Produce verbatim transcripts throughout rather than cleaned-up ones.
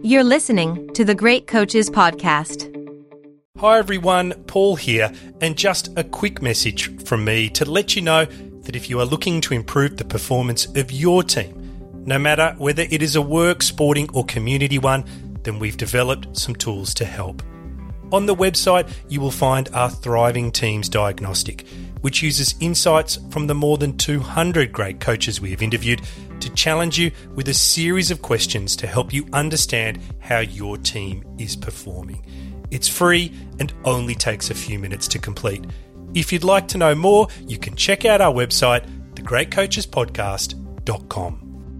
You're listening to the Great Coaches Podcast. Hi everyone, Paul here, and just a quick message from me to let you know that if you are looking to improve the performance of your team, no matter whether it is a work, sporting or community one, then we've developed some tools to help. On the website, you will find our Thriving Teams Diagnostic, which uses insights from the more than two hundred great coaches we have interviewed to challenge you with a series of questions to help you understand how your team is performing. It's free and only takes a few minutes to complete. If you'd like to know more, you can check out our website, the great coaches podcast dot com.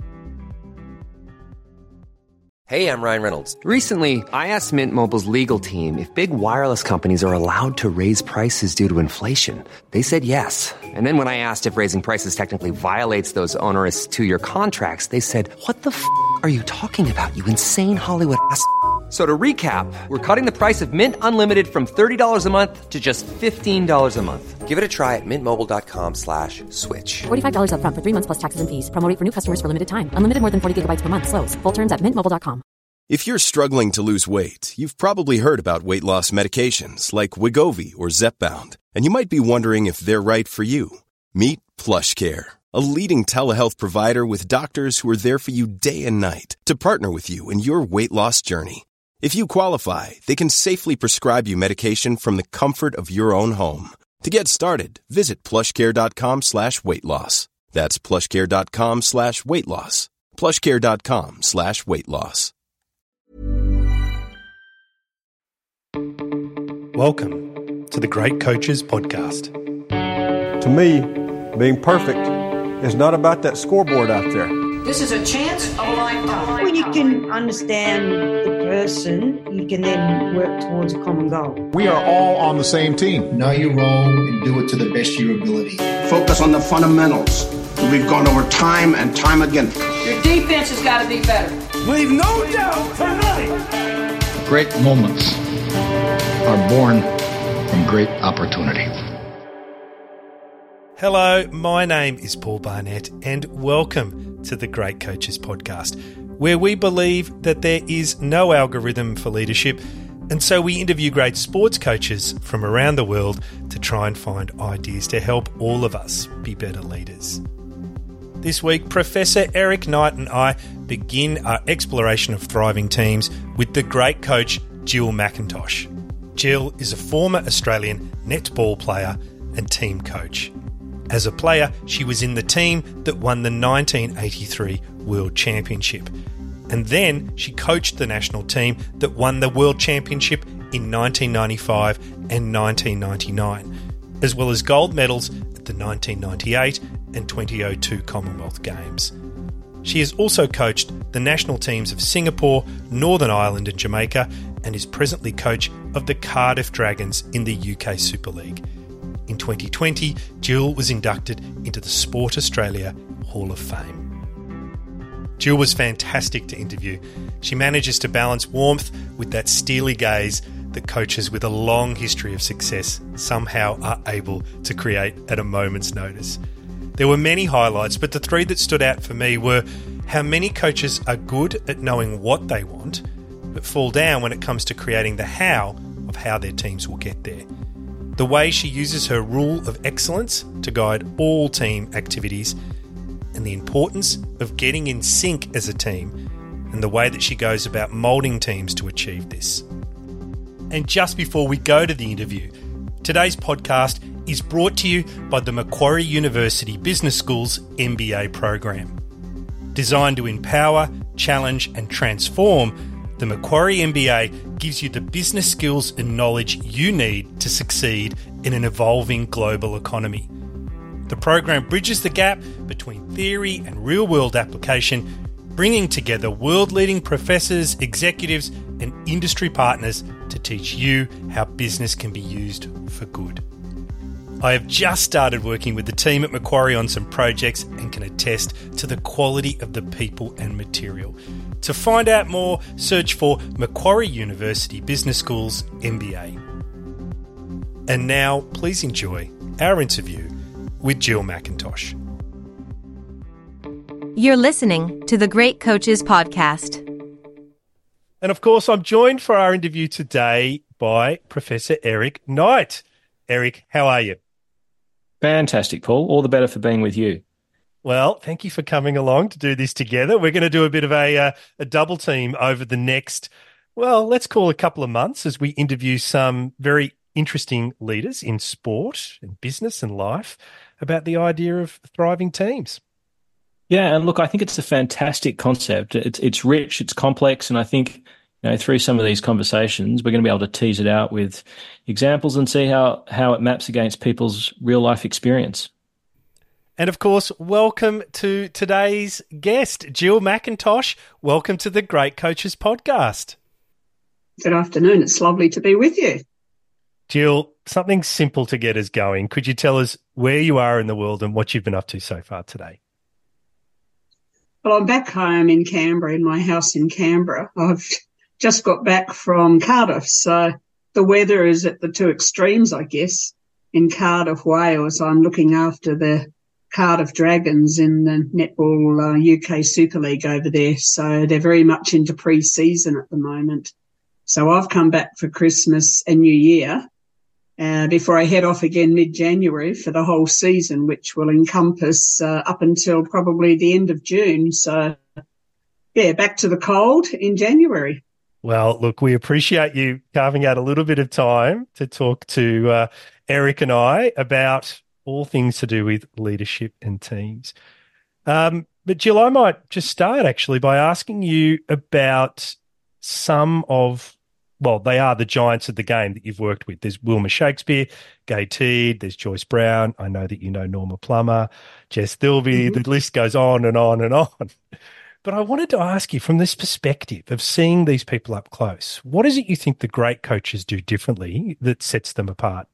Hey, I'm Ryan Reynolds. Recently, I asked Mint Mobile's legal team if big wireless companies are allowed to raise prices due to inflation. They said yes. And then when I asked if raising prices technically violates those onerous two-year contracts, they said, what the f*** are you talking about, you insane Hollywood ass f- So to recap, we're cutting the price of Mint Unlimited from thirty dollars a month to just fifteen dollars a month. Give it a try at mintmobile.com slash switch. forty-five dollars up front for three months plus taxes and fees. Promo rate for new customers for limited time. Unlimited more than forty gigabytes per month. Slows full terms at mint mobile dot com. If you're struggling to lose weight, you've probably heard about weight loss medications like Wegovy or Zepbound, and you might be wondering if they're right for you. Meet PlushCare, a leading telehealth provider with doctors who are there for you day and night to partner with you in your weight loss journey. If you qualify, they can safely prescribe you medication from the comfort of your own home. To get started, visit plushcare.com slash weight loss. That's plushcare.com slash weight loss. plushcare.com slash weight loss. Welcome to the Great Coaches Podcast. To me, being perfect is not about that scoreboard out there. This is a chance of a lifetime. When you can understand the person, you can then work towards a common goal. We are all on the same team. Know your role and do it to the best of your ability. Focus on the fundamentals that we've gone over time and time again. Your defense has got to be better. Leave no doubt tonight. Great moments are born from great opportunity. Hello, my name is Paul Barnett and welcome to the Great Coaches Podcast, where we believe that there is no algorithm for leadership, and so we interview great sports coaches from around the world to try and find ideas to help all of us be better leaders. This week, Professor Eric Knight and I begin our exploration of thriving teams with the great coach Jill McIntosh. Jill is a former Australian netball player and team coach. As a player, she was in the team that won the nineteen eighty-three World Championship. And then she coached the national team that won the World Championship in nineteen ninety-five and nineteen ninety-nine, as well as gold medals at the nineteen ninety-eight and twenty oh two Commonwealth Games. She has also coached the national teams of Singapore, Northern Ireland and Jamaica, and is presently coach of the Cardiff Dragons in the U K Super League. In twenty twenty, Jill was inducted into the Sport Australia Hall of Fame. Jill was fantastic to interview. She manages to balance warmth with that steely gaze that coaches with a long history of success somehow are able to create at a moment's notice. There were many highlights, but the three that stood out for me were how many coaches are good at knowing what they want, but fall down when it comes to creating the how of how their teams will get there. The way she uses her rule of excellence to guide all team activities, and the importance of getting in sync as a team, and the way that she goes about moulding teams to achieve this. And just before we go to the interview, today's podcast is brought to you by the Macquarie University Business School's M B A program. Designed to empower, challenge and transform, the Macquarie M B A gives you the business skills and knowledge you need to succeed in an evolving global economy. The program bridges the gap between theory and real-world application, bringing together world-leading professors, executives, and industry partners to teach you how business can be used for good. I have just started working with the team at Macquarie on some projects and can attest to the quality of the people and material. To find out more, search for Macquarie University Business School's M B A. And now, please enjoy our interview with Jill McIntosh. You're listening to the Great Coaches Podcast. And of course, I'm joined for our interview today by Professor Eric Knight. Eric, how are you? Fantastic, Paul. All the better for being with you. Well, thank you for coming along to do this together. We're going to do a bit of a, uh, a double team over the next, well, let's call a couple of months as we interview some very interesting leaders in sport and business and life about the idea of thriving teams. Yeah, and look, I think it's a fantastic concept. It's it's rich, it's complex, and I think, you know, through some of these conversations, we're going to be able to tease it out with examples and see how, how it maps against people's real life experience. And of course, welcome to today's guest, Jill McIntosh. Welcome to the Great Coaches Podcast. Good afternoon. It's lovely to be with you. Jill, something simple to get us going. Could you tell us where you are in the world and what you've been up to so far today? Well, I'm back home in Canberra, in my house in Canberra. I've just got back from Cardiff, so the weather is at the two extremes, I guess. In Cardiff, Wales, I'm looking after the Cardiff Dragons in the Netball uh, U K Super League over there, so they're very much into pre-season at the moment. So I've come back for Christmas and New Year uh, before I head off again mid-January for the whole season, which will encompass uh, up until probably the end of June. So, yeah, back to the cold in January. Well, look, we appreciate you carving out a little bit of time to talk to uh, Eric and I about all things to do with leadership and teams. Um, but Jill, I might just start actually by asking you about some of, well, they are the giants of the game that you've worked with. There's Wilma Shakespeare, Gay Teed, there's Joyce Brown. I know that you know Norma Plummer, Jess Thilby. Mm-hmm. The list goes on and on and on. But I wanted to ask you, from this perspective of seeing these people up close, what is it you think the great coaches do differently that sets them apart?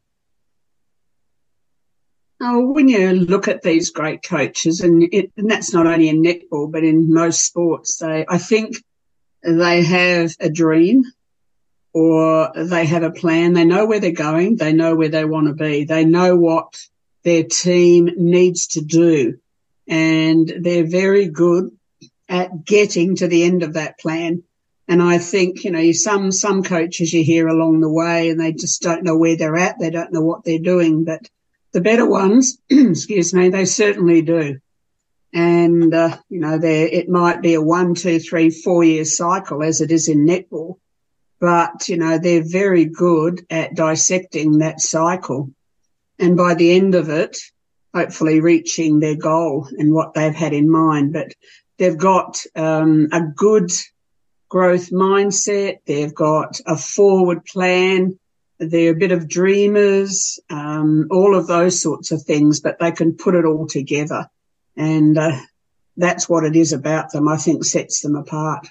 Oh, when you look at these great coaches, and, it, and that's not only in netball, but in most sports, they, I think they have a dream or they have a plan. They know where they're going. They know where they want to be. They know what their team needs to do. And they're very good at getting to the end of that plan. And I think, you know, some, some coaches you hear along the way and they just don't know where they're at. They don't know what they're doing. But the better ones, excuse me, they certainly do. And, uh, you know, there, it might be a one, two, three, four year cycle as it is in netball. But, you know, they're very good at dissecting that cycle. And by the end of it, hopefully reaching their goal and what they've had in mind. But they've got um, a good growth mindset. They've got a forward plan. They're a bit of dreamers, um, all of those sorts of things, but they can put it all together. And uh, that's what it is about them, I think, sets them apart.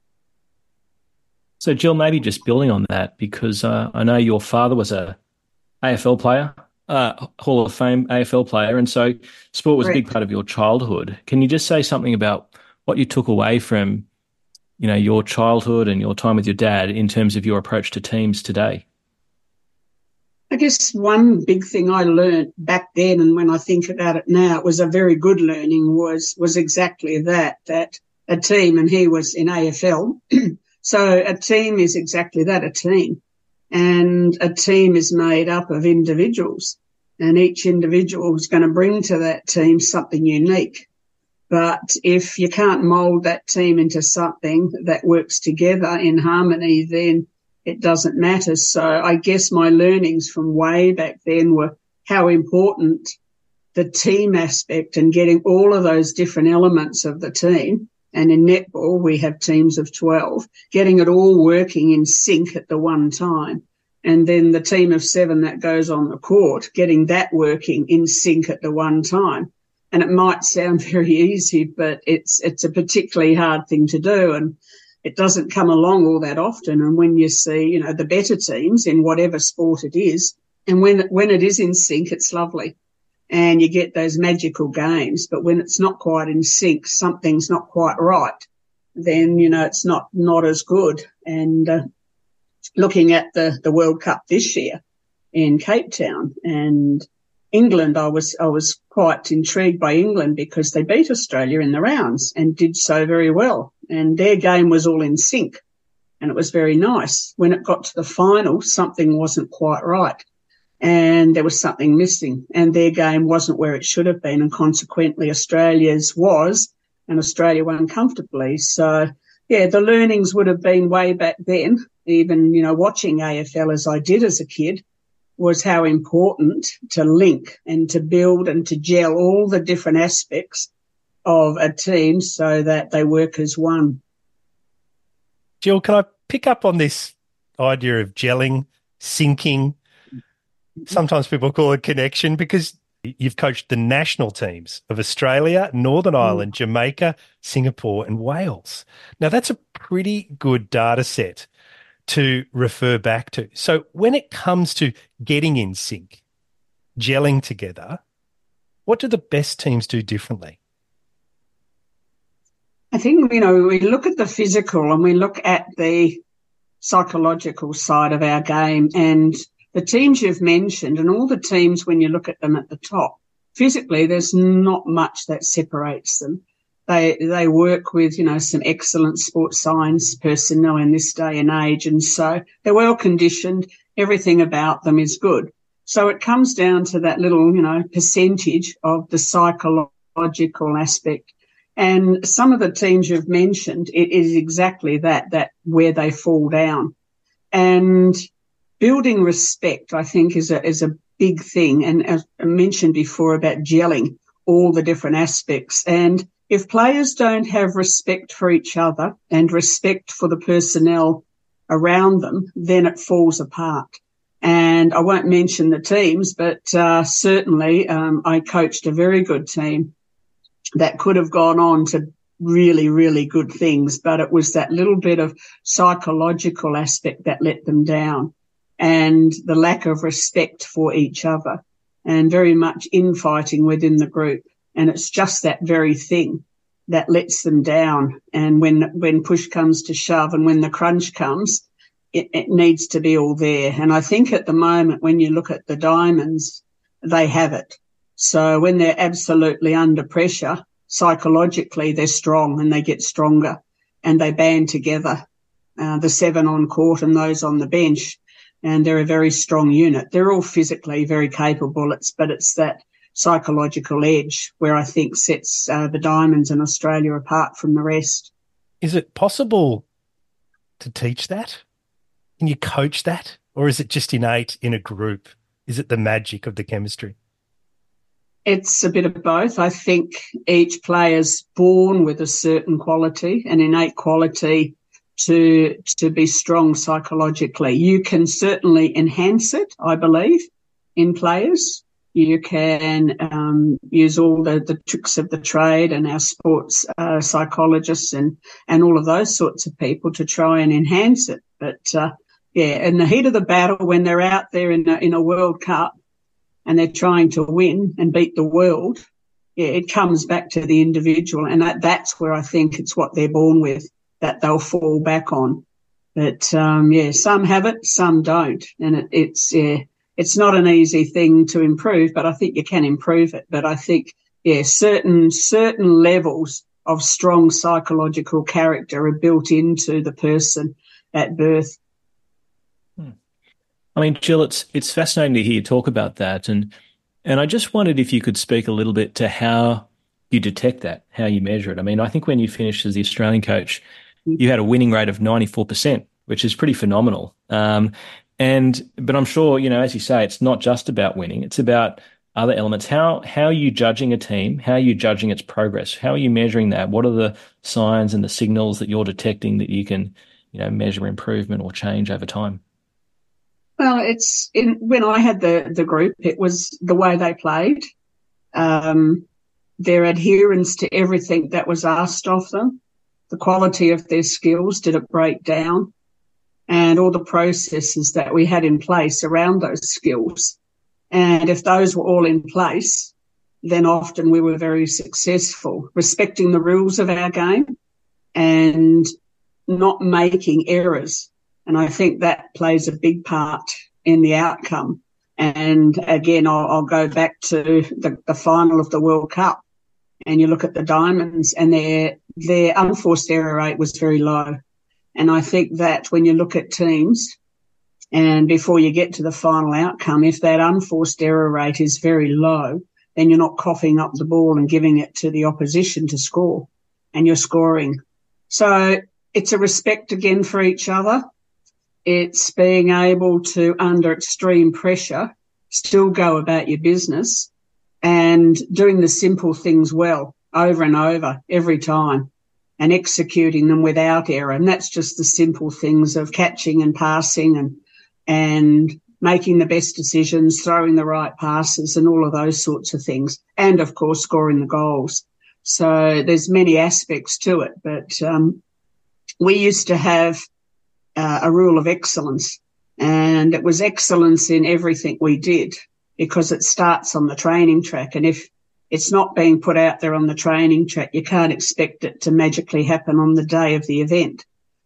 So, Jill, maybe just building on that, because uh, I know your father was a A F L player, uh, Hall of Fame A F L player, and so sport was Correct. A big part of your childhood. Can you just say something about what you took away from, you know, your childhood and your time with your dad in terms of your approach to teams today? I guess one big thing I learned back then, and when I think about it now, it was a very good learning, was was exactly that, that a team, and he was in A F L, so a team is exactly that, a team. And a team is made up of individuals, and each individual is going to bring to that team something unique. But if you can't mould that team into something that works together in harmony, then it doesn't matter. So I guess my learnings from way back then were how important the team aspect and getting all of those different elements of the team. And in netball, we have teams of twelve, getting it all working in sync at the one time. And then the team of seven that goes on the court, getting that working in sync at the one time. And it might sound very easy, but it's, it's a particularly hard thing to do. And it doesn't come along all that often. And when you see, you know, the better teams in whatever sport it is, and when, when it is in sync, it's lovely. And you get those magical games. But when it's not quite in sync, something's not quite right, then, you know, it's not, not as good. And, uh, looking at the, the World Cup this year in Cape Town and England, I was, I was quite intrigued by England because they beat Australia in the rounds and did so very well. And their game was all in sync. and it was very nice. When it got to the final, something wasn't quite right, and there was something missing, and their game wasn't where it should have been, and consequently Australia's was, and Australia won comfortably. So, yeah, the learnings would have been way back then, even, you know, watching A F L as I did as a kid, was how important to link and to build and to gel all the different aspects of a team so that they work as one. Jill, can I pick up on this idea of gelling, syncing? Sometimes people call it connection, because you've coached the national teams of Australia, Northern Ireland, mm. Jamaica, Singapore and Wales. Now, that's a pretty good data set to refer back to. So when it comes to getting in sync, gelling together, what do the best teams do differently? I think, you know, we look at the physical and we look at the psychological side of our game, and the teams you've mentioned and all the teams, when you look at them at the top, physically there's not much that separates them. They they work with, you know, some excellent sports science personnel in this day and age, and so they're well conditioned. Everything about them is good. So it comes down to that little, you know, percentage of the psychological aspect. And some of the teams you've mentioned, it is exactly that, that where they fall down. And building respect, I think, is a, is a big thing. And as I mentioned before about gelling all the different aspects. And if players don't have respect for each other and respect for the personnel around them, then it falls apart. And I won't mention the teams, but uh, certainly um, I coached a very good team that could have gone on to really, really good things, but it was that little bit of psychological aspect that let them down, and the lack of respect for each other, and very much infighting within the group. And it's just that very thing that lets them down. And when, when push comes to shove and when the crunch comes, it, it needs to be all there. And I think at the moment, when you look at the Diamonds, they have it. So when they're absolutely under pressure, psychologically, they're strong and they get stronger, and they band together, uh, the seven on court and those on the bench, and they're a very strong unit. They're all physically very capable, it's, but it's that psychological edge where I think sets uh, the Diamonds in Australia apart from the rest. Is it possible to teach that? Can you coach that? Or is it just innate in a group? Is it the magic of the chemistry? It's a bit of both. I think each player's born with a certain quality, an innate quality to to be strong psychologically. You can certainly enhance it, I believe, in players. You can um, use all the, the tricks of the trade and our sports uh, psychologists and, and all of those sorts of people to try and enhance it. But, uh, yeah, in the heat of the battle, when they're out there in a, in a World Cup, and they're trying to win and beat the world, yeah, it comes back to the individual. And that, that's where I think it's what they're born with, that they'll fall back on. But, um, yeah, some have it, some don't. And it, it's, yeah, it's not an easy thing to improve, but I think you can improve it. But I think, yeah, certain, certain levels of strong psychological character are built into the person at birth. I mean, Jill, it's it's fascinating to hear you talk about that, and and I just wondered if you could speak a little bit to how you detect that, how you measure it. I mean, I think when you finished as the Australian coach, you had a winning rate of ninety-four percent, which is pretty phenomenal. Um, and but I'm sure, you know, as you say, it's not just about winning; it's about other elements. How how are you judging a team? How are you judging its progress? How are you measuring that? What are the signs and the signals that you're detecting that you can, you know, measure improvement or change over time? Well, it's in, when I had the, the group, it was the way they played, um, their adherence to everything that was asked of them, the quality of their skills, did it break down, and all the processes that we had in place around those skills. And if those were all in place, then often we were very successful, respecting the rules of our game and not making errors. And I think that plays a big part in the outcome. And again, I'll, I'll go back to the, the final of the World Cup, and you look at the Diamonds, and their their unforced error rate was very low. And I think that when you look at teams and before you get to the final outcome, if that unforced error rate is very low, then you're not coughing up the ball and giving it to the opposition to score, and you're scoring. So it's a respect again for each other. It's being able to, under extreme pressure, still go about your business and doing the simple things well over and over every time and executing them without error. And that's just the simple things of catching and passing and and making the best decisions, throwing the right passes and all of those sorts of things. And, of course, scoring the goals. So there's many aspects to it. But um, we used to have uh, a rule of excellence, and it was excellence in everything we did because it starts on the training track. And if it's not being put out there on the training track, you can't expect it to magically happen on the day of the event.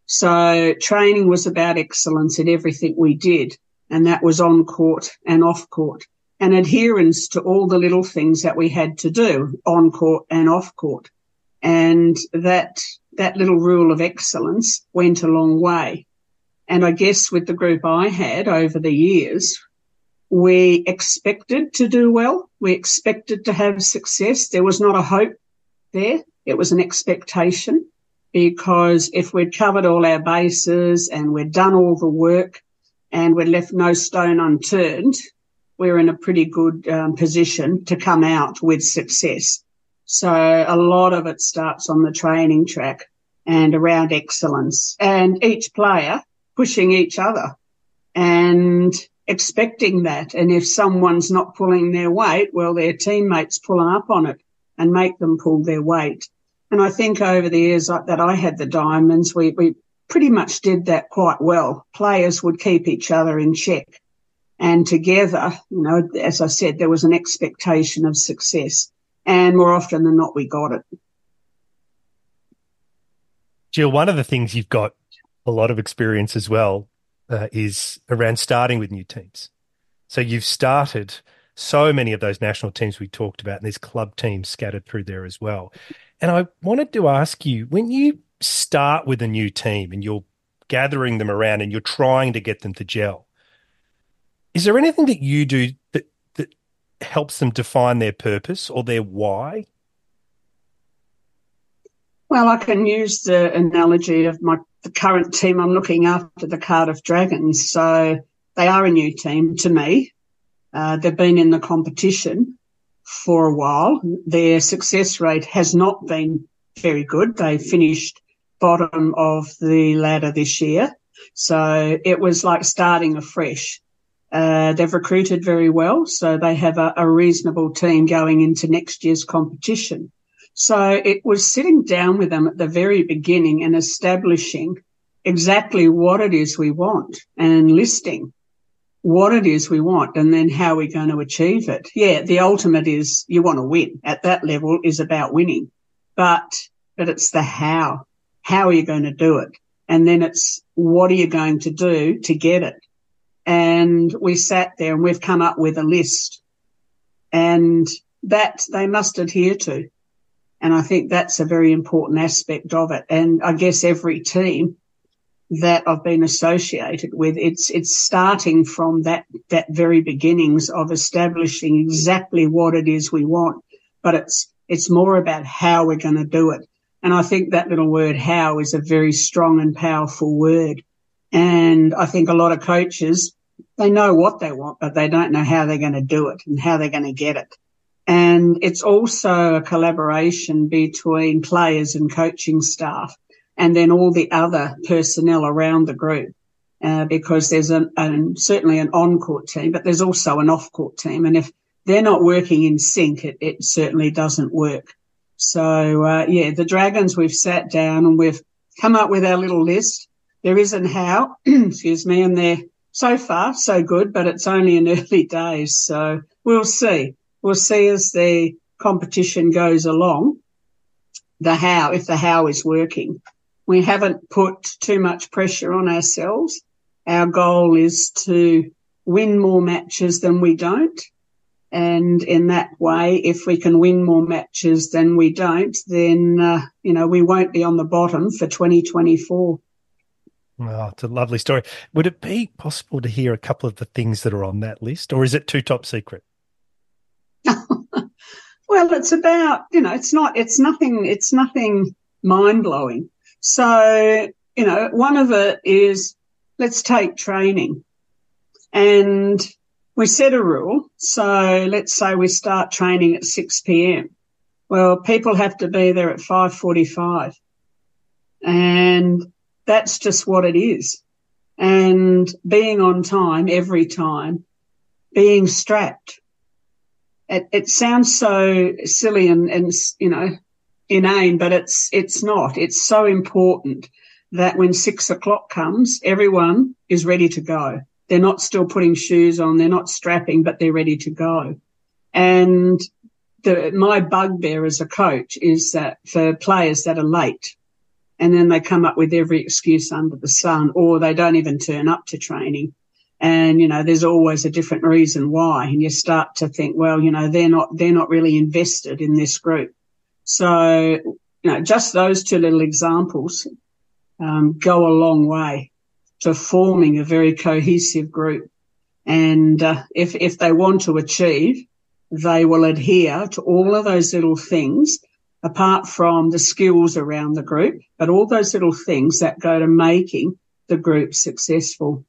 So training was about excellence in everything we did, and that was on court and off court, and adherence to all the little things that we had to do on court and off court. And that that little rule of excellence went a long way. And I guess with the group I had over the years, we expected to do well. We expected to have success. There was not a hope there. It was an expectation, because if we'd covered all our bases and we'd done all the work and we'd left no stone unturned, we're in a pretty good um, position to come out with success. So a lot of it starts on the training track and around excellence, and each player pushing each other and expecting that. And if someone's not pulling their weight, well, their teammates pull up on it and make them pull their weight. And I think over the years like that I had the Diamonds, we, we pretty much did that quite well. Players would keep each other in check. And together, you know, as I said, there was an expectation of success. And more often than not, we got it. Jill, one of the things you've got a lot of experience as well uh, is around starting with new teams. So you've started so many of those national teams we talked about, and there's club teams scattered through there as well. And I wanted to ask you, when you start with a new team and you're gathering them around and you're trying to get them to gel, is there anything that you do that, that helps them define their purpose or their why? Well, I can use the analogy of my the current team I'm looking after, the Cardiff Dragons. So they are a new team to me. Uh, they've been in the competition for a while. Their success rate has not been very good. They finished bottom of the ladder this year. So it was like starting afresh. Uh, they've recruited very well, so they have a, a reasonable team going into next year's competition. So it was sitting down with them at the very beginning and establishing exactly what it is we want and listing what it is we want and then how we're going to achieve it. Yeah, the ultimate is you want to win. At that level is about winning. But, but it's the how. How are you going to do it? And then it's what are you going to do to get it? And we sat there and we've come up with a list, and that they must adhere to. And I think that's a very important aspect of it. And I guess every team that I've been associated with, it's it's starting from that that very beginnings of establishing exactly what it is we want. But it's it's more about how we're going to do it. And I think that little word how is a very strong and powerful word. And I think a lot of coaches, they know what they want, but they don't know how they're going to do it and how they're going to get it. And it's also a collaboration between players and coaching staff and then all the other personnel around the group, uh, because there's an, an, certainly an on-court team, but there's also an off-court team. And if they're not working in sync, it, it certainly doesn't work. So, uh, yeah, the Dragons, we've sat down and we've come up with our little list. There isn't how, excuse me, and they're so far so good, but it's only in early days. So we'll see. We'll see as the competition goes along, the how, if the how is working. We haven't put too much pressure on ourselves. Our goal is to win more matches than we don't. And in that way, if we can win more matches than we don't, then, uh, you know, we won't be on the bottom for twenty twenty-four. Oh, it's a lovely story. Would it be possible to hear a couple of the things that are on that list, or is it too top secret? Well, it's about, you know, it's not, it's nothing, it's nothing mind-blowing. So, you know, one of it is, let's take training. And we set a rule. So let's say we start training at six p.m. Well, people have to be there at five forty-five. And that's just what it is. And being on time every time, being strapped. It, it sounds so silly and, and, you know, inane, but it's, it's not. It's so important that when six o'clock comes, everyone is ready to go. They're not still putting shoes on. They're not strapping, but they're ready to go. And the, my bugbear as a coach is that for players that are late, and then they come up with every excuse under the sun, or they don't even turn up to training. And, you know, there's always a different reason why. And you start to think, well, you know, they're not, they're not really invested in this group. So, you know, just those two little examples, um, go a long way to forming a very cohesive group. And, uh, if, if they want to achieve, they will adhere to all of those little things, apart from the skills around the group, but all those little things that go to making the group successful.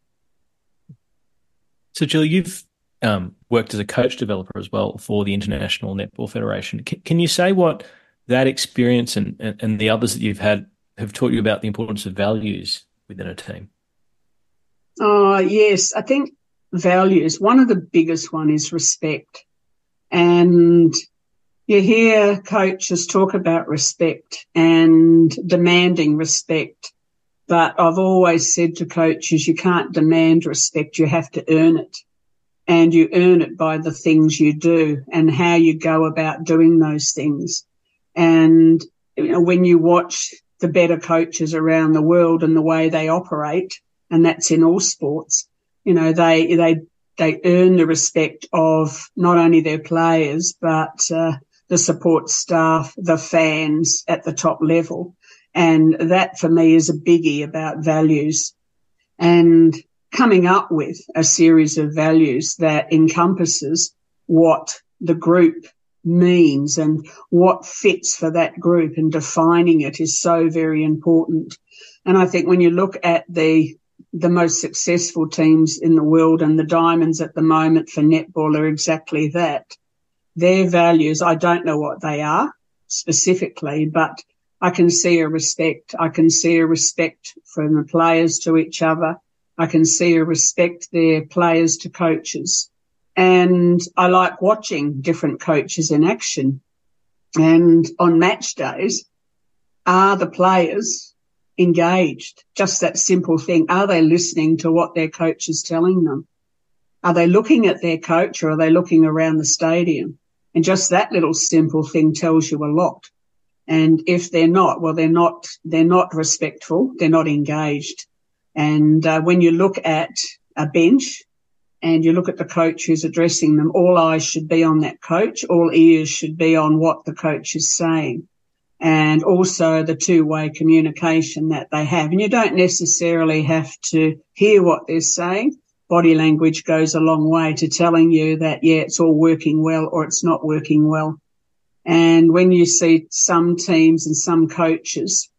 So, Jill, you've um, worked as a coach developer as well for the International Netball Federation. Can, can you say what that experience and, and, and the others that you've had have taught you about the importance of values within a team? Oh, yes. I think values, one of the biggest one is respect. And you hear coaches talk about respect and demanding respect. But I've always said to coaches, you can't demand respect, you have to earn it. And you earn it by the things you do and how you go about doing those things. And you know, when you watch the better coaches around the world and the way they operate, and that's in all sports, you know, they they they earn the respect of not only their players, but uh, the support staff, the fans at the top level. And that for me is a biggie about values, and coming up with a series of values that encompasses what the group means and what fits for that group, and defining it is so very important. And I think when you look at the the most successful teams in the world, and the diamonds at the moment for netball are exactly that. Their values, I don't know what they are specifically, but I can see a respect. I can see a respect from the players to each other. I can see a respect their players to coaches. And I like watching different coaches in action. And on match days, are the players engaged? Just that simple thing. Are they listening to what their coach is telling them? Are they looking at their coach, or are they looking around the stadium? And just that little simple thing tells you a lot. And if they're not, well, they're not, they're not respectful. They're not engaged. And uh, when you look at a bench and you look at the coach who's addressing them, all eyes should be on that coach. All ears should be on what the coach is saying. And also the two-way communication that they have. And you don't necessarily have to hear what they're saying. Body language goes a long way to telling you that, yeah, it's all working well or it's not working well. And when you see some teams and some coaches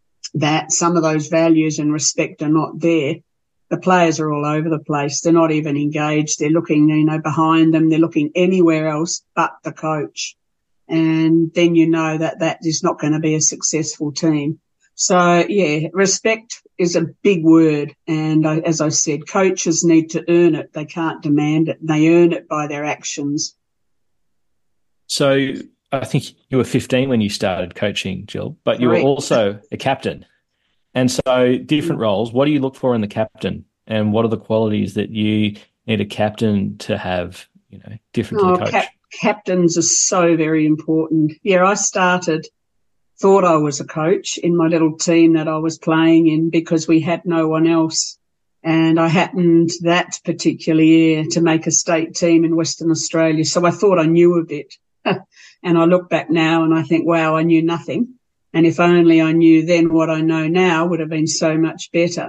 that some of those values and respect are not there, the players are all over the place. They're not even engaged. They're looking, you know, behind them. They're looking anywhere else but the coach. And then you know that that is not going to be a successful team. So, yeah, respect is a big word. And I, as I said, coaches need to earn it. They can't demand it. They earn it by their actions. So I think you were fifteen when you started coaching, Jill, but you Correct. Were also a captain. And so different roles, what do you look for in the captain, and what are the qualities that you need a captain to have, you know, different oh, to the coach? Cap- captains are so very important. Yeah, I started, thought I was a coach in my little team that I was playing in because we had no one else. And I happened that particular year to make a state team in Western Australia. So I thought I knew a bit. And I look back now and I think, wow, I knew nothing. And if only I knew then what I know now would have been so much better.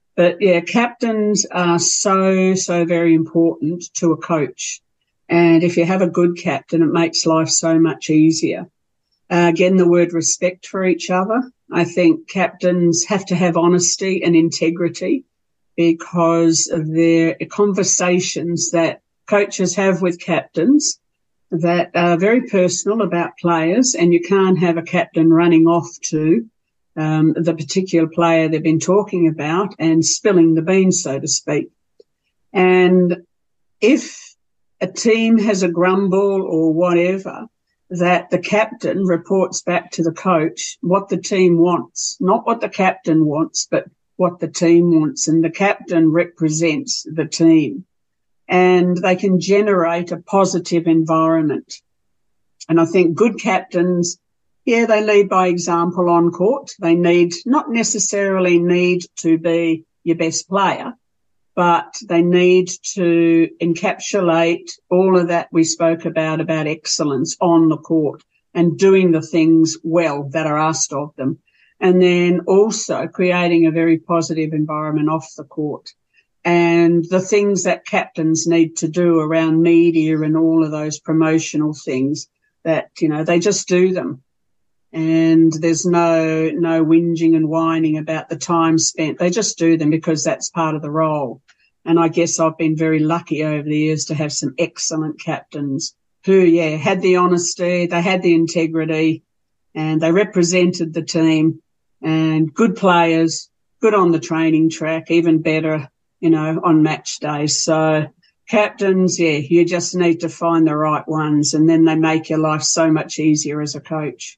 But yeah, captains are so, so very important to a coach. And if you have a good captain, it makes life so much easier. Uh, again, the word respect for each other. I think captains have to have honesty and integrity because of their conversations that coaches have with captains that are very personal about players, and you can't have a captain running off to um, the particular player they've been talking about and spilling the beans, so to speak. And if a team has a grumble or whatever, that the captain reports back to the coach what the team wants, not what the captain wants, but what the team wants. And the captain represents the team, and they can generate a positive environment. And I think good captains, yeah, they lead by example on court. They need, not necessarily need to be your best player, but they need to encapsulate all of that we spoke about, about excellence on the court and doing the things well that are asked of them. And then also creating a very positive environment off the court. And the things that captains need to do around media and all of those promotional things that, you know, they just do them. And there's no, no whinging and whining about the time spent. They just do them because that's part of the role. And I guess I've been very lucky over the years to have some excellent captains who, yeah, had the honesty, they had the integrity, and they represented the team, and good players, good on the training track, even better, you know, on match days. So captains, yeah, you just need to find the right ones, and then they make your life so much easier as a coach.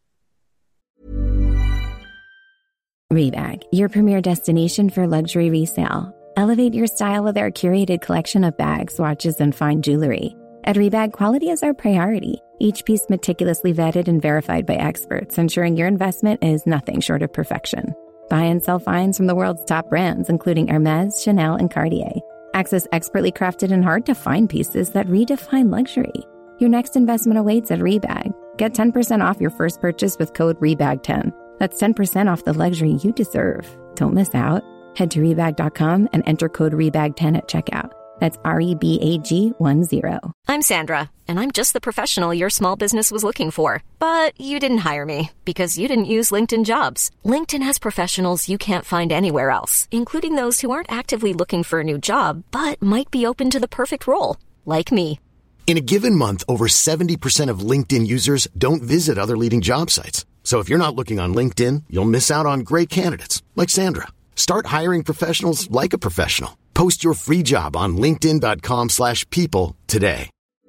Rebag, your premier destination for luxury resale. Elevate your style with our curated collection of bags, watches, and fine jewelry. At Rebag, quality is our priority. Each piece meticulously vetted and verified by experts, ensuring your investment is nothing short of perfection. Buy and sell finds from the world's top brands, including Hermes, Chanel, and Cartier. Access expertly crafted and hard-to-find pieces that redefine luxury. Your next investment awaits at Rebag. Get ten percent off your first purchase with code R E B A G ten. That's ten percent off the luxury you deserve. Don't miss out. Head to rebag dot com and enter code R E B A G ten at checkout. That's R E B A G ten. I'm Sandra, and I'm just the professional your small business was looking for. But you didn't hire me because you didn't use LinkedIn Jobs. LinkedIn has professionals you can't find anywhere else, including those who aren't actively looking for a new job, but might be open to the perfect role, like me. In a given month, over seventy percent of LinkedIn users don't visit other leading job sites. So if you're not looking on LinkedIn, you'll miss out on great candidates like Sandra. Start hiring professionals like a professional. Post your free job on linkedin dot com slash people today.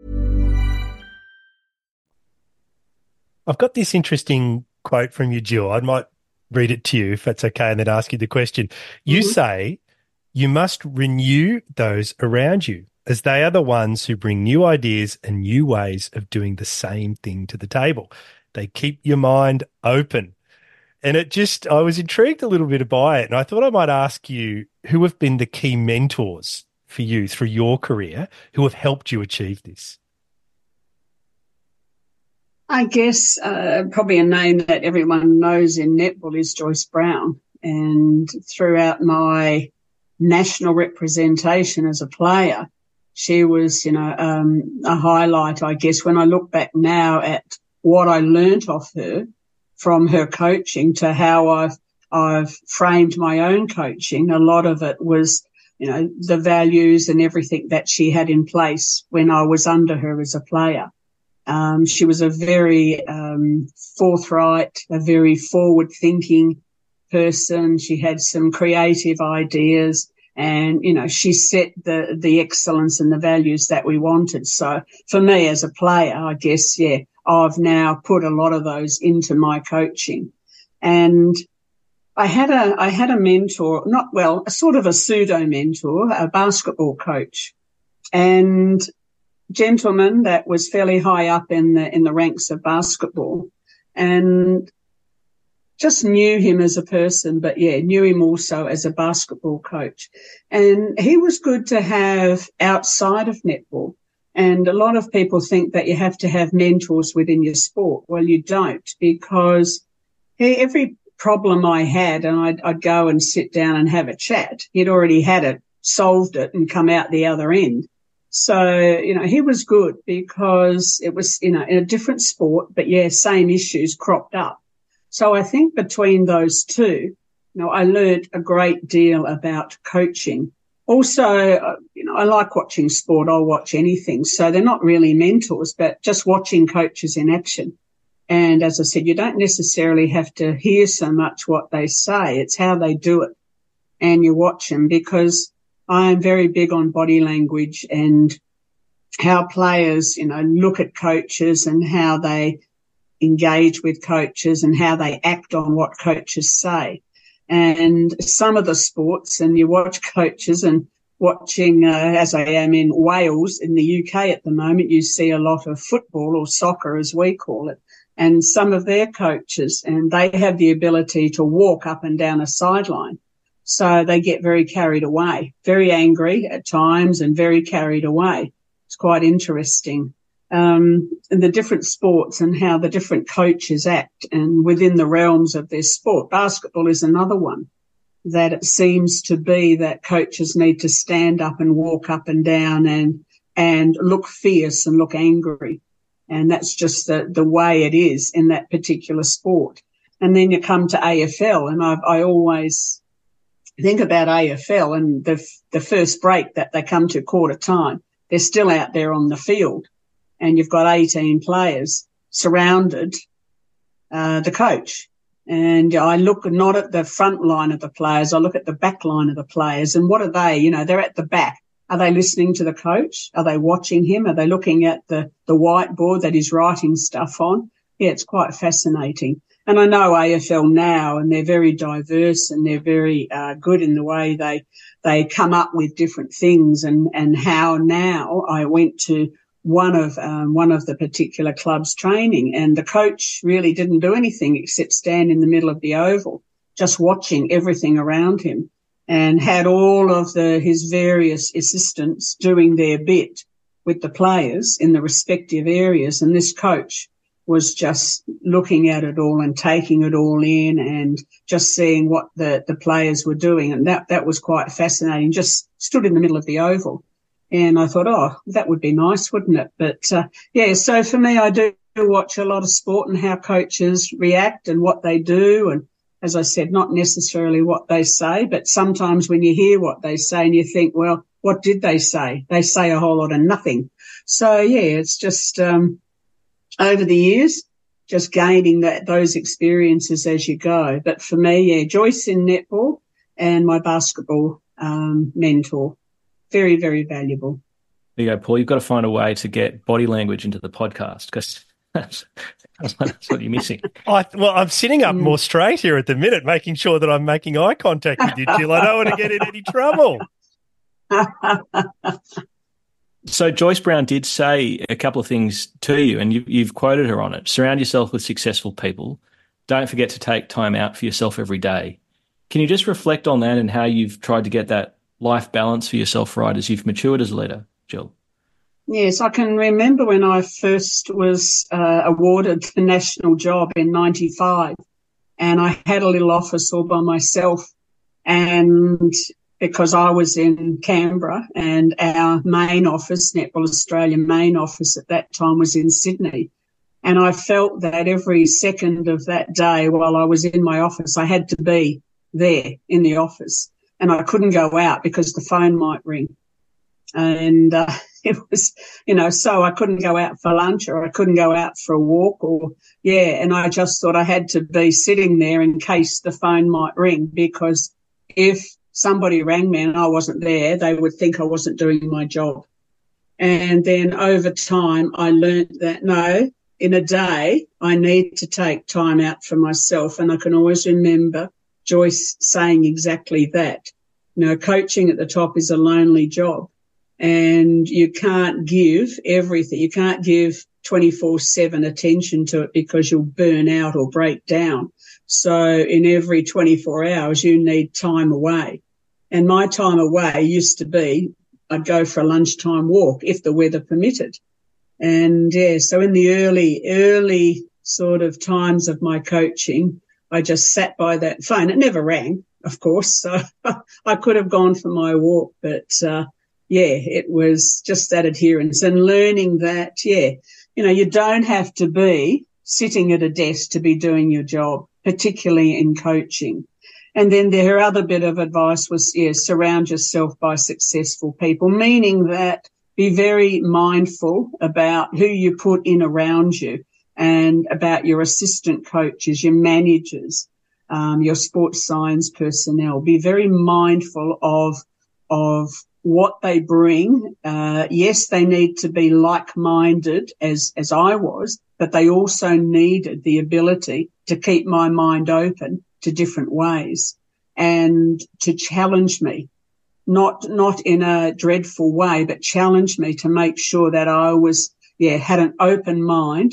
I've got this interesting quote from you, Jill. I might read it to you if that's okay, and then ask you the question. You mm-hmm. say, you must renew those around you, as they are the ones who bring new ideas and new ways of doing the same thing to the table. They keep your mind open. And it just, I was intrigued a little bit by it. And I thought I might ask you, who have been the key mentors for you through your career who have helped you achieve this? I guess uh, probably a name that everyone knows in netball is Joyce Brown. And throughout my national representation as a player, she was, you know, um, a highlight, I guess, when I look back now at what I learnt off her, from her coaching to how I've, I've framed my own coaching. A lot of it was, you know, the values and everything that she had in place when I was under her as a player. Um, she was a very, um, forthright, a very forward thinking person. She had some creative ideas, and, you know, she set the, the excellence and the values that we wanted. So for me as a player, I guess, yeah, I've now put a lot of those into my coaching. And I had a, I had a mentor, not well, a sort of a pseudo mentor, a basketball coach, and gentleman that was fairly high up in the, in the ranks of basketball, and just knew him as a person, but yeah, knew him also as a basketball coach. And he was good to have outside of netball. And a lot of people think that you have to have mentors within your sport. Well, you don't, because every problem I had, and I'd, I'd go and sit down and have a chat. He'd already had it, solved it, and come out the other end. So, you know, he was good because it was, you know, in a different sport, but yeah, same issues cropped up. So I think between those two, you know, I learned a great deal about coaching. Also, uh, you know, I like watching sport. I'll watch anything. So they're not really mentors, but just watching coaches in action. And as I said, you don't necessarily have to hear so much what they say. It's how they do it. And you watch them, because I am very big on body language and how players, you know, look at coaches and how they engage with coaches and how they act on what coaches say. And some of the sports, and you watch coaches, and watching, uh, as I am in Wales, in the U K at the moment, you see a lot of football, or soccer as we call it, and some of their coaches, and they have the ability to walk up and down a sideline. So they get very carried away, very angry at times and very carried away. It's quite interesting. Um, and the different sports and how the different coaches act, and within the realms of their sport. Basketball is another one that it seems to be that coaches need to stand up and walk up and down and, and look fierce and look angry. And that's just the, the way it is in that particular sport. And then you come to A F L, and I, I always think about A F L and the, the first break that they come to quarter time. They're still out there on the field. And you've got eighteen players surrounded uh, the coach. And I look not at the front line of the players, I look at the back line of the players. And what are they? You know, they're at the back. Are they listening to the coach? Are they watching him? Are they looking at the, the whiteboard that he's writing stuff on? Yeah, it's quite fascinating. And I know A F L now, and they're very diverse, and they're very uh, good in the way they they come up with different things, and, and how now I went to one of um, one of the particular club's training, and the coach really didn't do anything except stand in the middle of the oval, just watching everything around him, and had all of the his various assistants doing their bit with the players in the respective areas. And this coach was just looking at it all and taking it all in, and just seeing what the, the players were doing. And that, that was quite fascinating. Just stood in the middle of the oval. And I thought, oh, that would be nice, wouldn't it? But, uh, yeah, so for me, I do watch a lot of sport and how coaches react and what they do. And as I said, not necessarily what they say, but sometimes when you hear what they say and you think, well, what did they say? They say a whole lot of nothing. So, yeah, it's just um, over the years, just gaining that those experiences as you go. But for me, yeah, Joyce in netball and my basketball um, mentor. Very, very valuable. There you go, Paul. You've got to find a way to get body language into the podcast, because that's, that's what you're missing. I, well, I'm sitting up mm. more straight here at the minute, making sure that I'm making eye contact with you, Jill. I don't want to get in any trouble. So Joyce Brown did say a couple of things to you, and you, you've quoted her on it. Surround yourself with successful people. Don't forget to take time out for yourself every day. Can you just reflect on that and how you've tried to get that life balance for yourself right as you've matured as a leader, Jill? Yes, I can remember when I first was uh, awarded the national job in ninety-five, and I had a little office all by myself, and because I was in Canberra and our main office, Netball Australia main office at that time, was in Sydney. And I felt that every second of that day while I was in my office, I had to be there in the office. And I couldn't go out because the phone might ring. And uh, it was, you know, so I couldn't go out for lunch, or I couldn't go out for a walk, or, yeah, and I just thought I had to be sitting there in case the phone might ring, because if somebody rang me and I wasn't there, they would think I wasn't doing my job. And then over time, I learned that, no, in a day, I need to take time out for myself. And I can always remember Joyce saying exactly that. You know, coaching at the top is a lonely job, and you can't give everything. You can't give twenty-four seven attention to it because you'll burn out or break down. So in every twenty-four hours, you need time away. And my time away used to be I'd go for a lunchtime walk if the weather permitted. And, yeah, so in the early, early sort of times of my coaching, I just sat by that phone. It never rang, of course, so I could have gone for my walk, but, uh, yeah, it was just that adherence and learning that, yeah, you know, you don't have to be sitting at a desk to be doing your job, particularly in coaching. And then their other bit of advice was, yeah, surround yourself by successful people, meaning that be very mindful about who you put in around you and about your assistant coaches, your managers, um, your sports science personnel. Be very mindful of, of what they bring. Uh, yes, they need to be like-minded as, as I was, but they also needed the ability to keep my mind open to different ways and to challenge me, not, not in a dreadful way, but challenge me to make sure that I was, yeah, had an open mind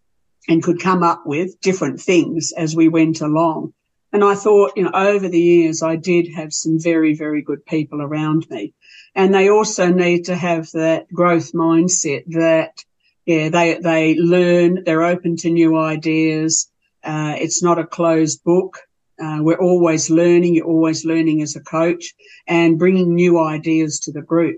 and could come up with different things as we went along. And I thought, you know, over the years, I did have some very, very good people around me. And they also need to have that growth mindset that, yeah, they, they learn, they're open to new ideas. Uh, it's not a closed book. Uh, we're always learning. You're always learning as a coach and bringing new ideas to the group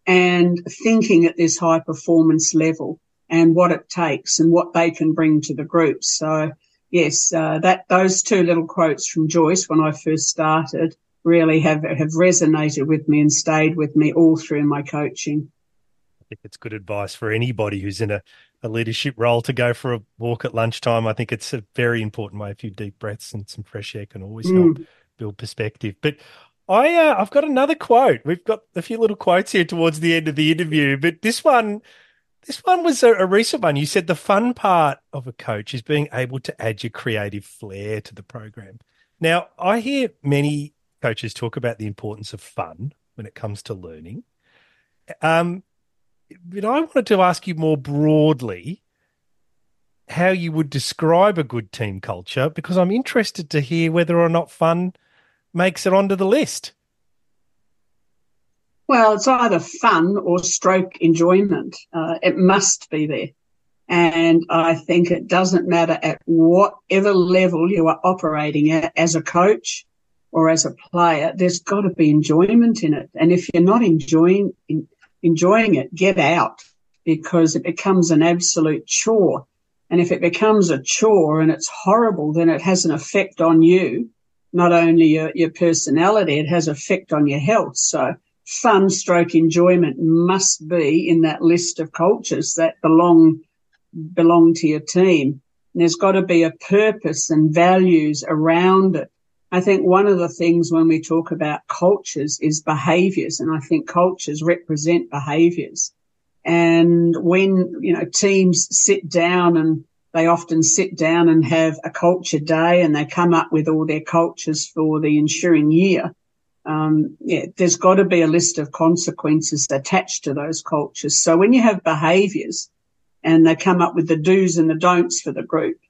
and thinking at this high performance level and what it takes and what they can bring to the group. So, yes, uh, that those two little quotes from Joyce when I first started really have, have resonated with me and stayed with me all through my coaching. I think it's good advice for anybody who's in a, a leadership role to go for a walk at lunchtime. I think it's a very important way. A few deep breaths and some fresh air can always help mm. build perspective. But I, uh, I've got another quote. We've got a few little quotes here towards the end of the interview, but this one, this one was a, a recent one. You said the fun part of a coach is being able to add your creative flair to the program. Now, I hear many coaches talk about the importance of fun when it comes to learning. Um, but I wanted to ask you more broadly how you would describe a good team culture, because I'm interested to hear whether or not fun makes it onto the list. Well, it's either fun or stroke enjoyment. Uh, it must be there. And I think it doesn't matter at whatever level you are operating at as a coach or as a player, there's got to be enjoyment in it. And if you're not enjoying enjoying it, get out, because it becomes an absolute chore. And if it becomes a chore and it's horrible, then it has an effect on you, not only your, your personality, it has an effect on your health. So fun stroke enjoyment must be in that list of cultures that belong belong to your team. And there's got to be a purpose and values around it. I think one of the things when we talk about cultures is behaviours, and I think cultures represent behaviours. And when, you know, teams sit down, and they often sit down and have a culture day and they come up with all their cultures for the ensuing year, um, yeah, there's got to be a list of consequences attached to those cultures. So when you have behaviours and they come up with the do's and the don'ts for the group,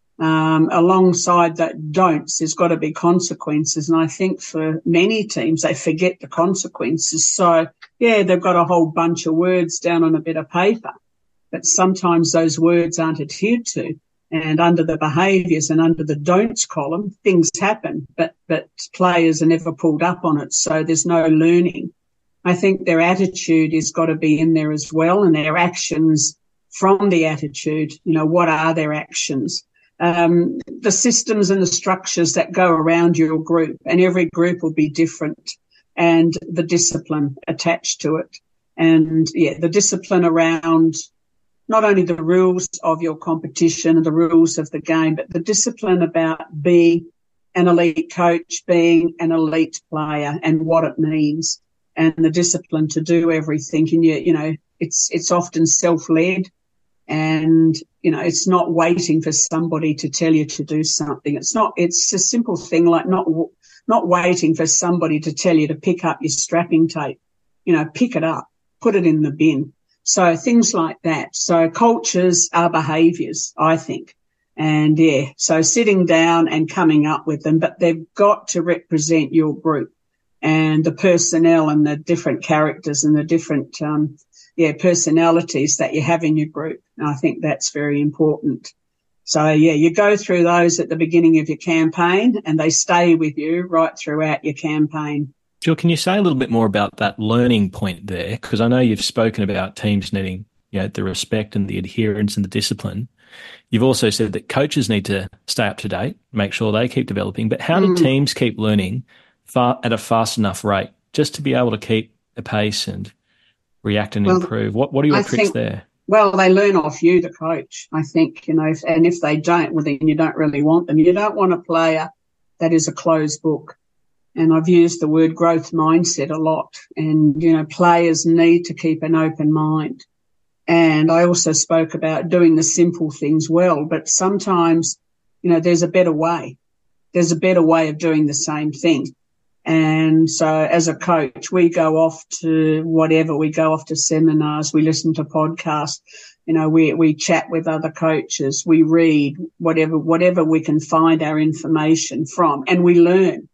Um, alongside that don'ts, there's got to be consequences. And I think for many teams, they forget the consequences. So, yeah, they've got a whole bunch of words down on a bit of paper, but sometimes those words aren't adhered to. And under the behaviours and under the don'ts column, things happen, but, but players are never pulled up on it. So there's no learning. I think their attitude has got to be in there as well, and their actions from the attitude. You know, what are their actions? Um, the systems and the structures that go around your group, and every group will be different, and the discipline attached to it. And yeah, the discipline around not only the rules of your competition and the rules of the game, but the discipline about being an elite coach, being an elite player and what it means, and the discipline to do everything. And you, you know, it's, it's often self-led. And, you know, it's not waiting for somebody to tell you to do something. It's not, it's a simple thing like not, not waiting for somebody to tell you to pick up your strapping tape. You know, pick it up, put it in the bin. So things like that. So cultures are behaviours, I think. And yeah, so sitting down and coming up with them, but they've got to represent your group and the personnel and the different characters and the different, um, yeah, personalities that you have in your group. And I think that's very important. So, yeah, you go through those at the beginning of your campaign and they stay with you right throughout your campaign. Jill, can you say a little bit more about that learning point there? Because I know you've spoken about teams needing, you know, the respect and the adherence and the discipline. You've also said that coaches need to stay up to date, make sure they keep developing. But how Mm. do teams keep learning far, at a fast enough rate just to be able to keep a pace and react and Well, improve? What What are your I tricks think- there? Well, they learn off you, the coach, I think, you know, if, and if they don't, well, then you don't really want them. You don't want a player that is a closed book. And I've used the word growth mindset a lot. And, you know, players need to keep an open mind. And I also spoke about doing the simple things well, but sometimes, you know, there's a better way. There's a better way of doing the same thing. And so as a coach, we go off to whatever, we go off to seminars, we listen to podcasts, you know, we, we chat with other coaches, we read whatever, whatever we can find our information from, and we learn.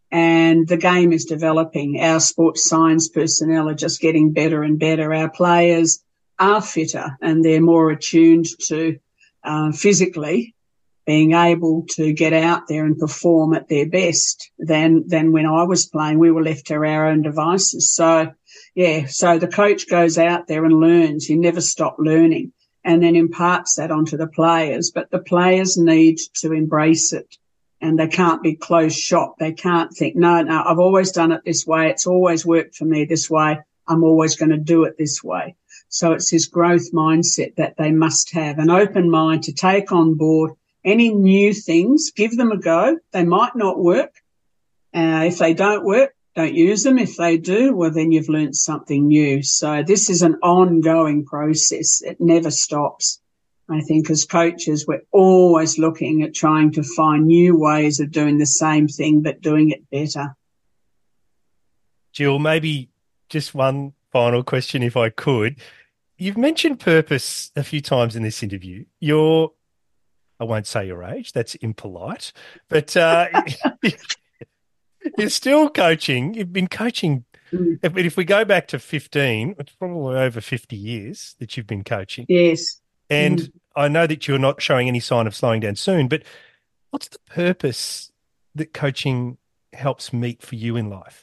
And the game is developing. Our sports science personnel are just getting better and better. Our players are fitter and they're more attuned to uh, physically being able to get out there and perform at their best than, than when I was playing. We were left to our own devices. So, yeah, so the coach goes out there and learns. You never stop learning, and then imparts that onto the players. But the players need to embrace it, and they can't be closed shop. They can't think, no, no, I've always done it this way. It's always worked for me this way. I'm always going to do it this way. So it's this growth mindset that they must have, an open mind to take on board any new things, give them a go. They might not work. Uh, if they don't work, don't use them. If they do, well, then you've learned something new. So this is an ongoing process. It never stops. I think as coaches, we're always looking at trying to find new ways of doing the same thing, but doing it better. Jill, maybe just one final question, if I could. You've mentioned purpose a few times in this interview. You're I won't say your age, that's impolite, but uh, you're still coaching. You've been coaching, mm. if, if we go back to fifteen, it's probably over fifty years that you've been coaching. Yes. And mm. I know that you're not showing any sign of slowing down soon, but what's the purpose that coaching helps meet for you in life?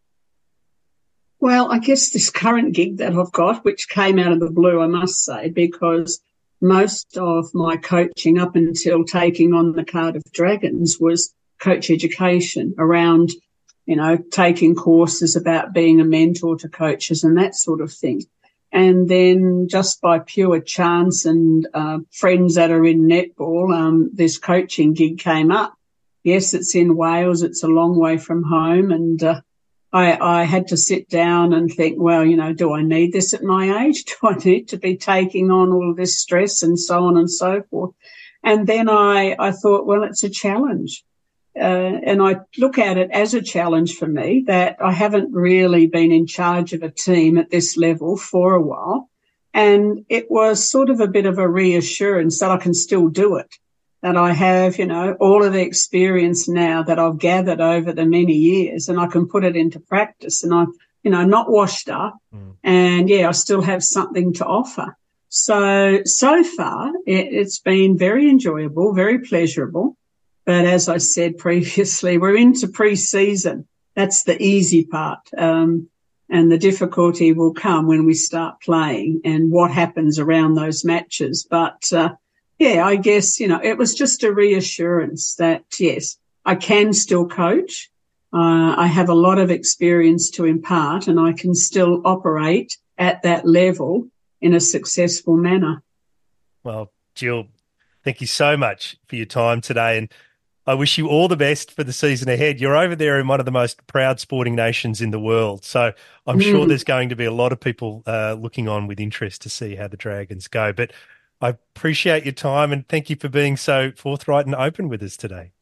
Well, I guess this current gig that I've got, which came out of the blue, I must say, because most of my coaching up until taking on the Cardiff Dragons was coach education around, you know, taking courses about being a mentor to coaches and that sort of thing. And then just by pure chance and uh, friends that are in netball, um, this coaching gig came up. Yes, it's in Wales. It's a long way from home. And uh, I, I had to sit down and think, well, you know, do I need this at my age? Do I need to be taking on all of this stress and so on and so forth? And then I, I thought, well, it's a challenge. Uh, and I look at it as a challenge for me that I haven't really been in charge of a team at this level for a while. And it was sort of a bit of a reassurance that I can still do it, that I have, you know, all of the experience now that I've gathered over the many years, and I can put it into practice, and I'm, you know, not washed up. Mm. And yeah, I still have something to offer. So, so far it, it's been very enjoyable, very pleasurable. But as I said previously, we're into pre-season. That's the easy part. Um, and the difficulty will come when we start playing and what happens around those matches. But, uh, yeah, I guess, you know, it was just a reassurance that, yes, I can still coach. Uh, I have a lot of experience to impart, and I can still operate at that level in a successful manner. Well, Jill, thank you so much for your time today, and I wish you all the best for the season ahead. You're over there in one of the most proud sporting nations in the world, so I'm mm. sure there's going to be a lot of people uh, looking on with interest to see how the Dragons go. But I appreciate your time, and thank you for being so forthright and open with us today.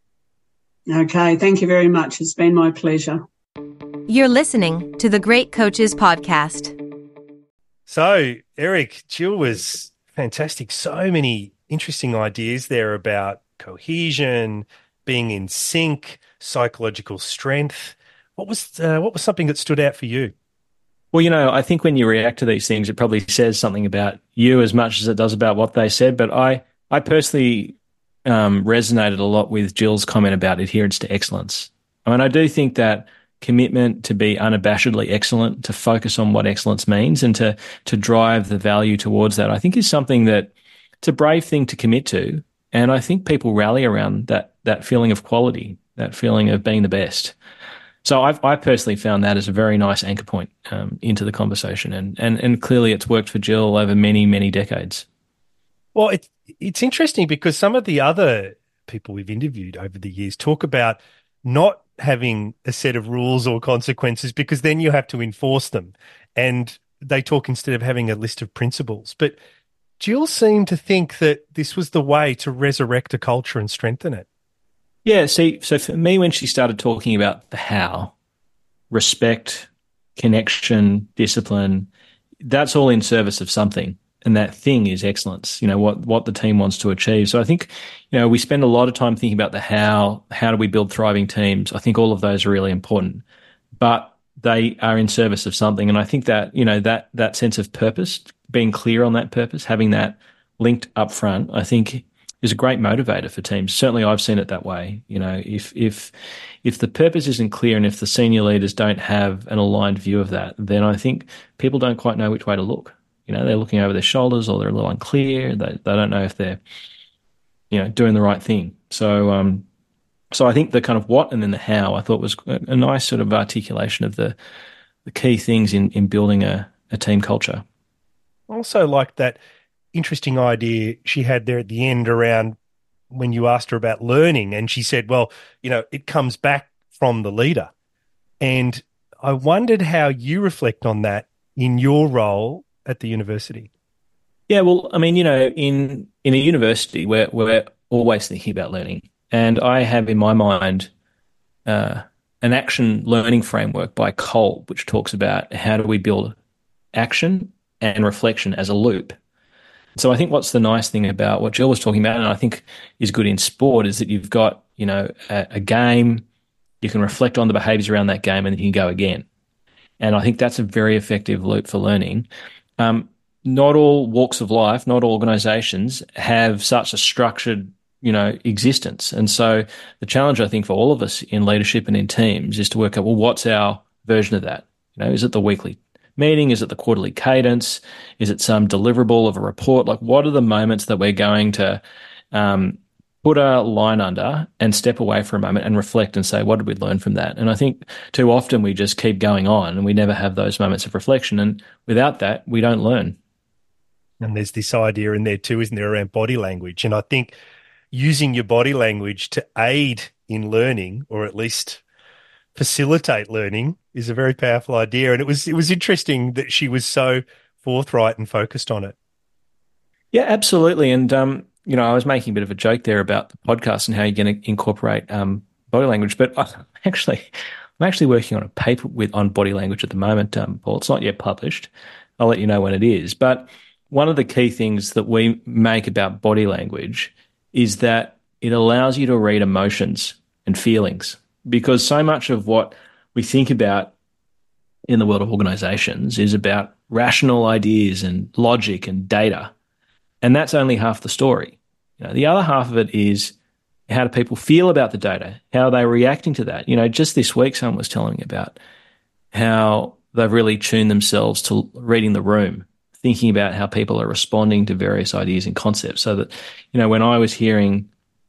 Okay, thank you very much. It's been my pleasure. You're listening to the Great Coaches Podcast. So, Eric, Jill was fantastic. So many interesting ideas there about cohesion, being in sync, psychological strength. What was uh, what was something that stood out for you? Well, you know, I think when you react to these things, it probably says something about you as much as it does about what they said. But I I personally um, resonated a lot with Jill's comment about adherence to excellence. I mean, I do think that commitment to be unabashedly excellent, to focus on what excellence means and to to drive the value towards that, I think is something that it's a brave thing to commit to. And I think people rally around that that feeling of quality, that feeling of being the best. So I've I personally found that as a very nice anchor point um, into the conversation. And, and and clearly it's worked for Jill over many, many decades. Well, it's it's interesting because some of the other people we've interviewed over the years talk about not having a set of rules or consequences because then you have to enforce them. And they talk instead of having a list of principles. But Jill seemed to think that this was the way to resurrect a culture and strengthen it. Yeah, see, so for me, when she started talking about the how, respect, connection, discipline, that's all in service of something. And that thing is excellence, you know, what, what the team wants to achieve. So I think, you know, we spend a lot of time thinking about the how, how do we build thriving teams? I think all of those are really important, but they are in service of something. And I think that, you know, that, that sense of purpose, being clear on that purpose, having that linked up front, I think is a great motivator for teams. Certainly I've seen it that way. You know, if, if, if the purpose isn't clear and if the senior leaders don't have an aligned view of that, then I think people don't quite know which way to look. You know, they're looking over their shoulders or they're a little unclear. They they don't know if they're, you know, doing the right thing. So, um, so I think the kind of what and then the how I thought was a, a nice sort of articulation of the the key things in, in building a, a team culture. Also like that interesting idea she had there at the end around when you asked her about learning and she said, well, you know, it comes back from the leader. And I wondered how you reflect on that in your role at the university. Yeah, well, I mean, you know, in in a university, we're, we're always thinking about learning. And I have in my mind uh, an action learning framework by Kolb, which talks about how do we build action and reflection as a loop. So I think what's the nice thing about what Jill was talking about, and I think is good in sport, is that you've got, you know, a, a game, you can reflect on the behaviors around that game, and then you can go again. And I think that's a very effective loop for learning. Um, not all walks of life, not all organizations have such a structured, you know, existence. And so the challenge, I think, for all of us in leadership and in teams is to work out, well, what's our version of that? You know, is it the weekly meeting? Is it the quarterly cadence? Is it some deliverable of a report? Like, what are the moments that we're going to um, put a line under and step away for a moment and reflect and say, what did we learn from that? And I think too often we just keep going on and we never have those moments of reflection. And without that, we don't learn. And there's this idea in there too, isn't there, around body language. And I think using your body language to aid in learning, or at least facilitate learning, is a very powerful idea. And it was, it was interesting that she was so forthright and focused on it. Yeah, absolutely. And, um, you know, I was making a bit of a joke there about the podcast and how you're going to incorporate um, body language, but I actually, I'm actually working on a paper with on body language at the moment, um, Paul. It's not yet published. I'll let you know when it is. But one of the key things that we make about body language is that it allows you to read emotions and feelings, because so much of what we think about in the world of organizations is about rational ideas and logic and data. And that's only half the story. You know, the other half of it is how do people feel about the data? How are they reacting to that? You know, just this week, someone was telling me about how they've really tuned themselves to reading the room, thinking about how people are responding to various ideas and concepts. So that, you know, when I was hearing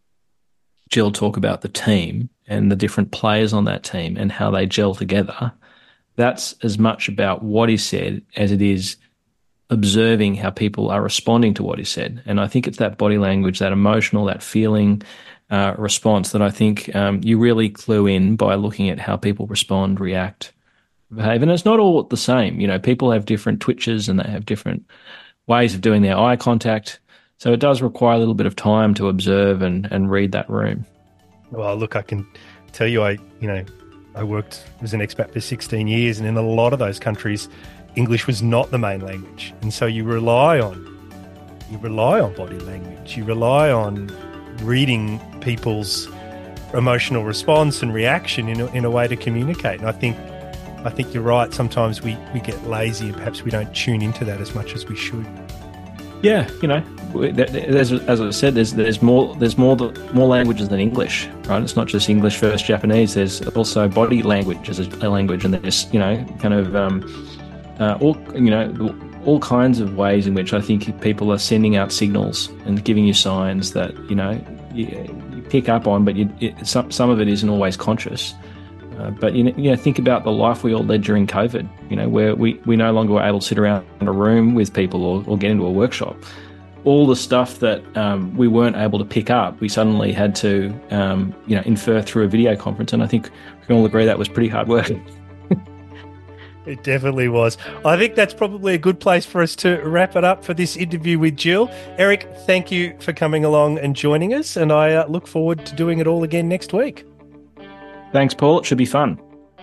Jill talk about the team and the different players on that team and how they gel together, that's as much about what is said as it is observing how people are responding to what is said. And I think it's that body language, that emotional, that feeling uh, response that I think um, you really clue in by looking at how people respond, react, behave. And it's not all the same. You know, people have different twitches and they have different ways of doing their eye contact. So it does require a little bit of time to observe and, and read that room. Well, look, I can tell you, I, you know, I worked as an expat for sixteen years, and in a lot of those countries, English was not the main language. And so you rely on, you rely on body language. You rely on reading people's emotional response and reaction in a, in a way to communicate. And I think, I think you're right. Sometimes we, we get lazy and perhaps we don't tune into that as much as we should. Yeah, you know, there's, as I said, there's there's more there's more more languages than English, right? It's not just English versus Japanese. There's also body language as a language, and there's, you know, kind of um, uh, all you know all kinds of ways in which I think people are sending out signals and giving you signs that, you know, you, you pick up on, but you, it, some some of it isn't always conscious. Uh, but, you know, you know, think about the life we all led during COVID, you know, where we, we no longer were able to sit around in a room with people or, or get into a workshop. All the stuff that um, we weren't able to pick up, we suddenly had to, um, you know, infer through a video conference. And I think we can all agree that was pretty hard work. It definitely was. I think that's probably a good place for us to wrap it up for this interview with Jill. Eric, thank you for coming along and joining us, and I uh, look forward to doing it all again next week. Thanks, Paul. It should be fun.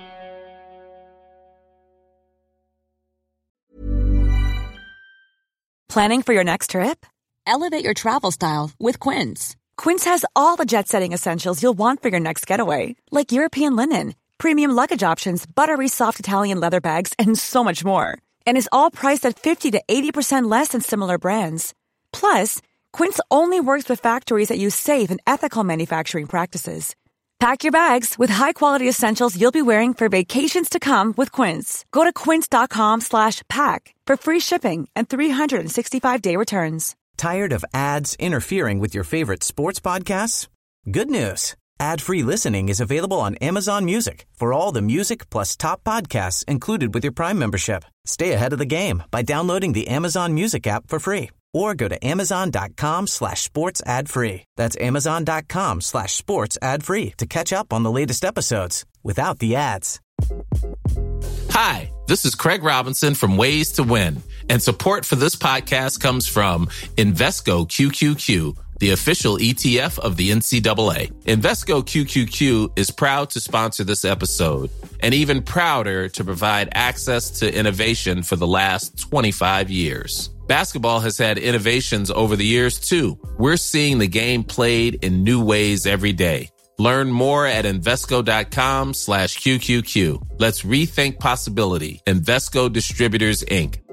Planning for your next trip? Elevate your travel style with Quince. Quince has all the jet-setting essentials you'll want for your next getaway, like European linen, premium luggage options, buttery soft Italian leather bags, and so much more. And is all priced at fifty to eighty percent less than similar brands. Plus, Quince only works with factories that use safe and ethical manufacturing practices. Pack your bags with high-quality essentials you'll be wearing for vacations to come with Quince. Go to quince.com slash pack for free shipping and three sixty-five day returns. Tired of ads interfering with your favorite sports podcasts? Good news. Ad-free listening is available on Amazon Music for all the music plus top podcasts included with your Prime membership. Stay ahead of the game by downloading the Amazon Music app for free or go to amazon.com slash sports ad free. That's amazon.com slash sports ad free to catch up on the latest episodes without the ads. Hi, this is Craig Robinson from Ways to Win, and support for this podcast comes from Invesco Q Q Q, the official E T F of the N C double A. Invesco Q Q Q is proud to sponsor this episode, and even prouder to provide access to innovation for the last twenty-five years. Basketball has had innovations over the years, too. We're seeing the game played in new ways every day. Learn more at Invesco.com slash QQQ. Let's rethink possibility. Invesco Distributors, Incorporated.